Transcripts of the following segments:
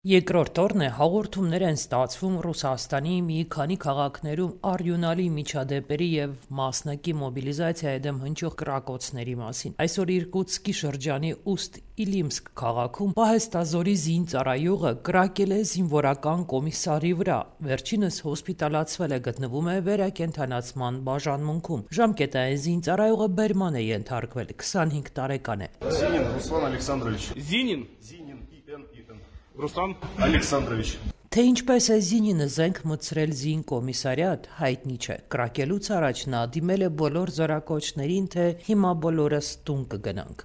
Երկրորդ օրն է հաղորդումներ են ստացվում Ռուսաստանի մի քանի քաղաքներում արյունալի միջադեպերի եւ մասնակի մոբիլիզացիայի դեմ հնչող կրակոցների մասին։ Այսօր Իրկուտսկի շրջանի Ուստ-Իլիմսկ քաղաքում պահեստազորի զինծառայողը կրակել է զինվորական կոմիսարի վրա։ Վերջինս հոսպիտալացվել է, գտնվում է վերակենդանացման բաժանմունքում։ Ժամկետային զինծառայողը բերման է ենթարկվել, 25 տարեկան է։ Зинин Руслан Александрович. Зинин Зинин ИН. Руслан Александрович. Թե ինչպես է Զինինը զենք մտցրել զինկոմիսարիատ, հայտնի չէ։ Կրակելուց առաջ նա դիմել է բոլոր զորակոչներին, թե հիմա բոլորս տուն կգնանք։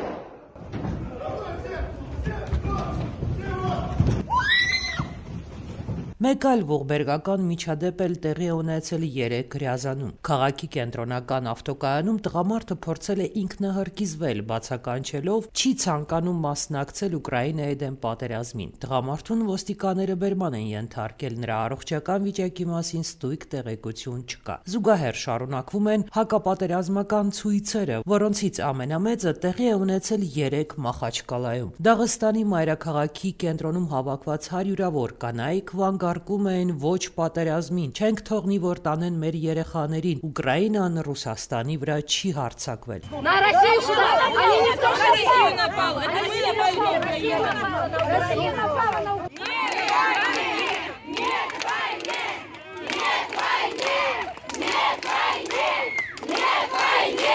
Մեկ այլ ողբերգական միջադեպ էլ տեղի է ունեցել երեկ Ռյազանում։ Քաղաքի կենտրոնական ավտոկայանում տղամարդը փորձել է ինքնահարկիզվել, բացականչելով չի ցանկանում մասնակցել Ուկրաինայի դեմ պատերազմին։ Տղամարդուն ոստիկանները բերման են ենթարկել, նրա առողջական վիճակի մասին ստույգ տեղեկություն չկա։ Զուգահեռ շարունակվում են հակապատերազմական ցույցերը, որոնցից ամենամեծը տեղի է ունեցել երեկ Մախաչկալայում։ Դաղստանի մայրաքաղաքի կենտրոնում հավաքված հարյուրավոր կանայք վանկարկում էին ոչ պատերազմին, չենք թողնի, որ տանեն մեր երեխաներին, Ուկրաինան Ռուսաստանի վրա չի հարձակվել։ На Россию что? Они не то, что Россию напала, это мы напали на Украину. Россия напала на Украину. Нет войне! Нет войне! Нет войне! Нет войне!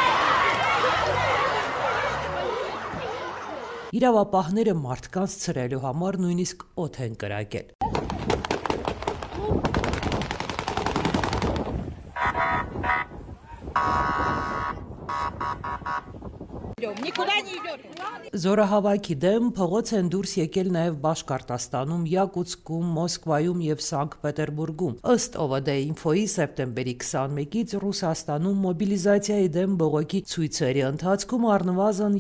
Իրավապահները մարդկանց ցրելու համար նույնիսկ օդ են կրակել։ Никуда не идет. Զորահավաքի դեմ փողոց են դուրս եկել նաև Բաշկարտաստանում, Յակուտսկում, Մոսկվայում եւ Սանկտ Պետերբուրգում։ Ըստ OVD-Info-ի սեպտեմբերի 21-ից Ռուսաստանում մոբիլիզացիայի դեմ բողոքի ցույցերի ընթացքում առնվազն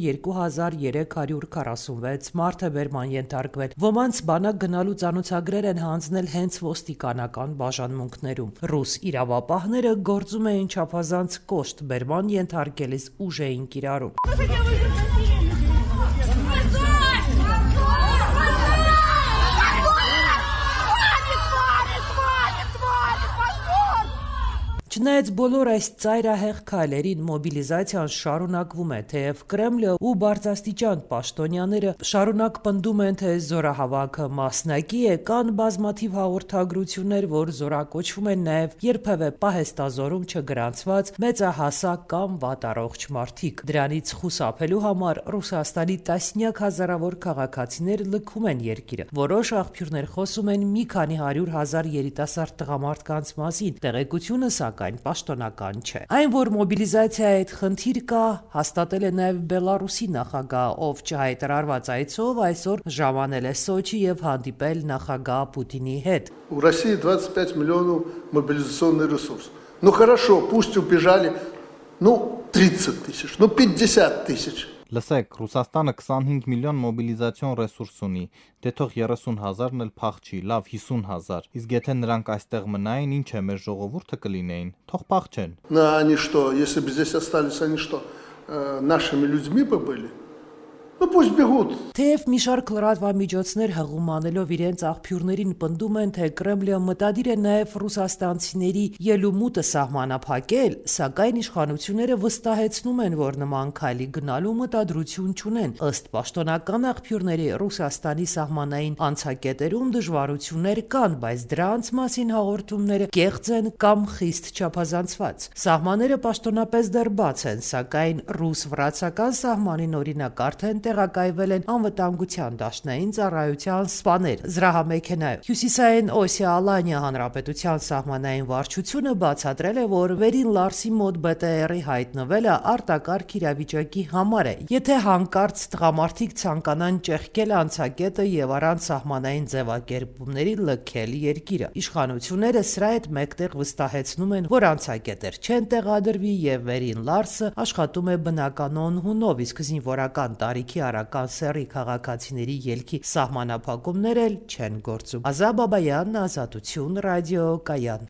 2346 մարդ է բերման ենթարկվել։ Ոմանց բանակ գնալու ցանոթագրեր են հանձնել հենց ոստիկանական բաժանմունքներում։ Ռուս իրավապահները գործում էին չափազանց կոշտ, բերման ենթարկելիս ուժ էին կիրառում։ Չնայած բոլոր այս ծայրահեղ քայլերին մոբիլիզացիան շարունակվում է, թեև Կրեմլը ու բարձրաստիճան պաշտոնյաները շարունակ պնդում են, թե զորահավաքը մասնակի է, կան բազմաթիվ հաղորդագրություններ, որ զորակոչվում են նաև երբևէ պահեստազորում չգրանցված մեծահասակ կամ վատառողջ մարդիկ։ Դրանից խուսափելու համար Ռուսաստանի տասնյակ հազարավոր քաղաքացիներ լքում են երկիրը։ Որոշ աղբյուրներ խոսում են մի քանի 100,000 երիտասարդ տղամարդկանց մասին, տեղեկությունը սակայն պաշտոնական չէ։ Այն, որ մոբիլիզացիայի այդ խնդիր կա, հաստատել է նաև Բելարուսի նախագահ, ով չհայտարարված այցով այսօր ժամանել է Սոչի եւ հանդիպել նախագահ Պուտինի հետ։ У России 25 миллионов мобилизационный ресурс. Ну хорошо, пусть убежали, 30 тысяч, 50 тысяч. Լսեք, Ռուսաստանը 25 միլիոն մոբիլիզացիոն ռեսուրս ունի, դե թող 30,000-ն էլ փախչի, լավ 50,000, իսկ եթե նրանք այստեղ մնային, ինչ է մեր ժողովուրդը կլինեին, թող փախչեն։ Они что, если бы здесь остались, они что, нашими людьми бы были? Пусть бегут. Թեև մի շարք լրատվամիջոցներ հղում անելով իրենց աղբյուրներին պնդում են, թե Կրեմլը մտադիր է նաև ռուսաստանցիների ելումուտը սահմանափակել, սակայն իշխանությունները վստահեցնում են, որ նման քայլի գնալու մտադրություն չունեն։ Ըստ պաշտոնական աղբյուրների Ռուսաստանի սահմանային անցակետերում դժվարություններ կան, բայց դրանց մասին հաղորդումները կեղծ են կամ խիստ չափազանցված։ Սահմանները պաշտոնապես դեռ բաց են, սակայն ռուս-վրացական սահմանին օրինակ արդեն տեղակայվել են անվտանգության դաշնային ծառայության սպաներ զրահամեքենայով։ Հյուսիսային Օսիա Ալանիա հանրապետության սահմանային վարչությունը բացատրել է, որ Վերին Լարսի մոտ BTR-ի հայտնվելը արտակարգ իրավիճակի համար է, եթե հանկարծ տղամարդիկ ցանկանան ճեղքել անցակետը եւ առանց սահմանային ձևակերպումների լքել երկիրը։ Իշխանությունները սրա հետ մեկտեղ վստահեցնում են, որ անցակետեր չեն տեղադրվի եւ Վերին Լարսը աշխատում է բնականon հունով, իսկ զինվորական տարիքի արական սեռի քաղաքացիների ելքի սահմանափակումներ էլ չեն գործում։ Ազա Բաբայան, Ազատություն, ռադիո Կայան։